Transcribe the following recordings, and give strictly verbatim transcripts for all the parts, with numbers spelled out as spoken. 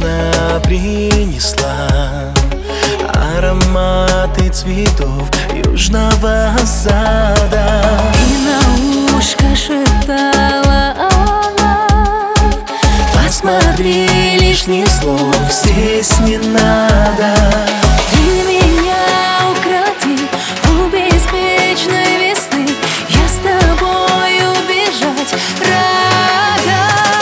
нежно принесла ароматы цветов южного сада. И на ушко шептала она: посмотри, лишних слов здесь не надо. Ты меня укроти у беспечной весны, я с тобою бежать рада.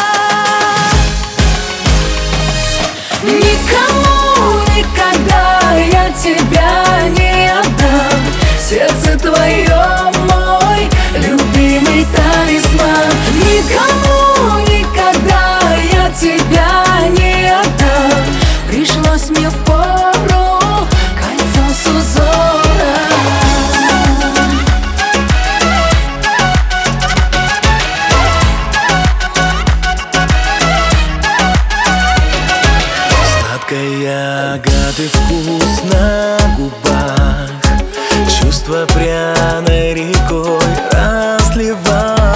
Никому никогда я тебя не отдам. Сердце твое мой любимый талисман. Никому никогда я тебя не отдам. Пришлось мне впору кольцо с узором. Сладкой ягоды вкус на губах, чувство пряной рекой разливалось.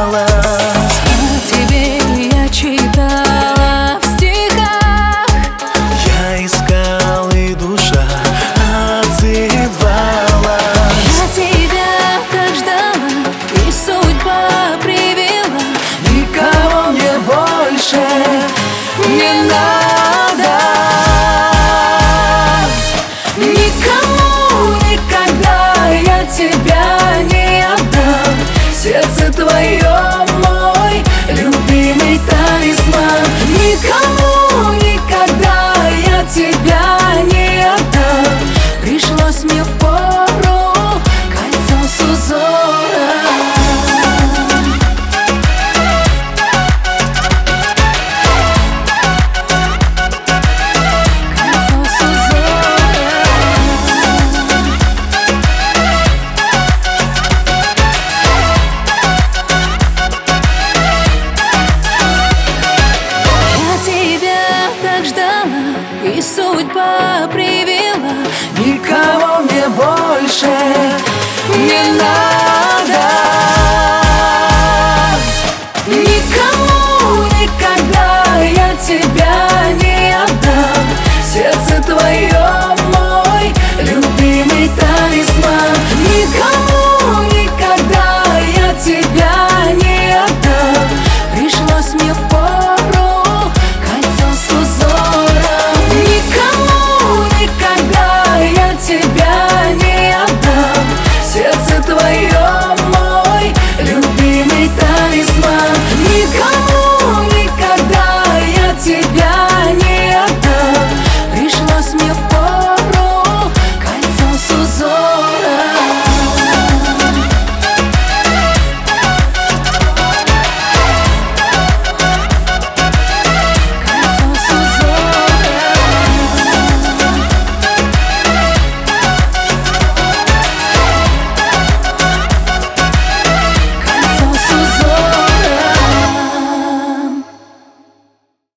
О тебе я читала в стихах, Я искал, и душа отзывалась. я тебя так ждала, и судьба привела. Никого мне больше не надо. Никому никогда я тебя не отдам. Сердце твое мой любимый талисман. Никому никогда я тебя не отдам. Пришлось мне впору кольцо с узором. Кольцо с узором. Я тебя так ждала, и судьба привела. Никого мне больше не надо.